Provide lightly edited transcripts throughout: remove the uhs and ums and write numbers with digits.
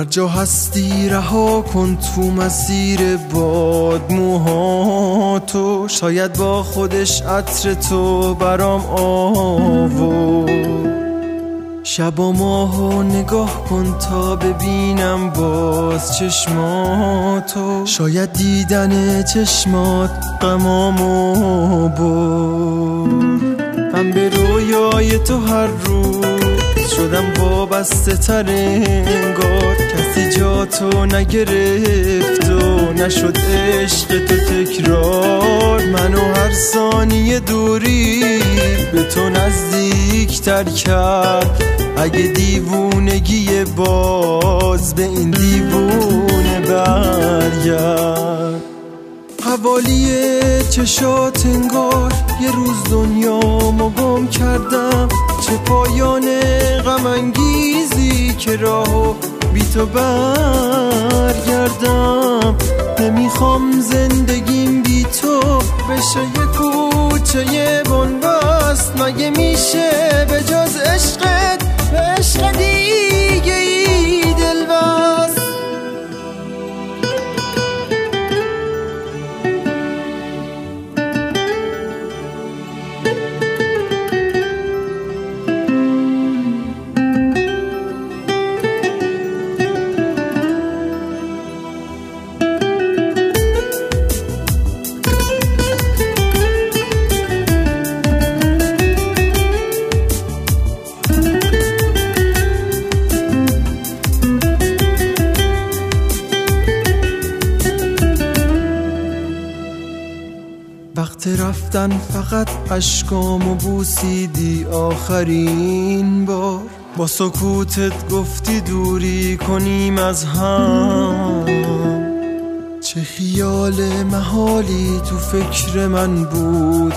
جا هستی رها کن تو مسیر باد موهاتو، شاید با خودش عطر تو برام آورد. شب و ماهو نگاه کن تا ببینم باز چشماتو، شاید دیدن چشمات غمامو برد. من به رویای تو هر روز شدم وابسته تر انگار، کسی جا تو نگرفت و نشد عشق تو تکرار. منو هر ثانیه دوری به تو نزدیک تر کرد، اگه دیوونگی باز به این دیوونه برگرد. حوالی چشات انگار یه روز دنیامو گم کردم، چه پایان غم انگیزی که راهو بی تو برگردم. نمیخوام زندگیم بی تو بشه یه کوچه بنبست، مگه میشه به جز عشقت به عشق دیگه ای دل بست. وقت رفتن فقط اشکامو بوسیدی آخرین بار، با سکوتت گفتی دوری کنیم از هم. چه خیال محالی تو فکر من بود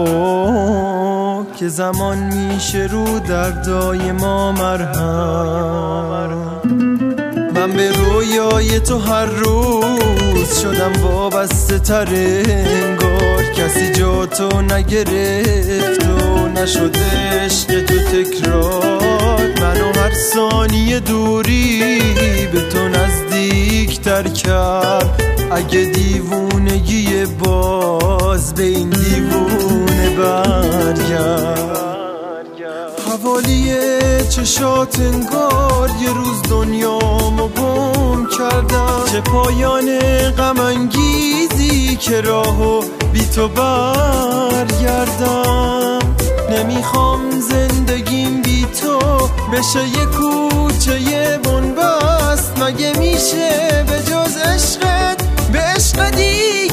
که زمان میشه رو دردای ما مرهم. من به رویای تو هر روز شدم وابسته تر انگار، کسی جا تو نگرفت و نشد عشق تو تکرار. منو هر ثانیه دوری به تو نزدیک تر کرد، اگه دیوونگی باز به این دیوونه برگرد. حوالی چشات انگار یه روز دنیامو گم کردم، چه پایان غم انگیزی که راهو بی تو برگردم. نمیخوام زندگیم بی تو بشه یه کوچه بنبست، مگه میشه به جز عشقت به عشق دیگه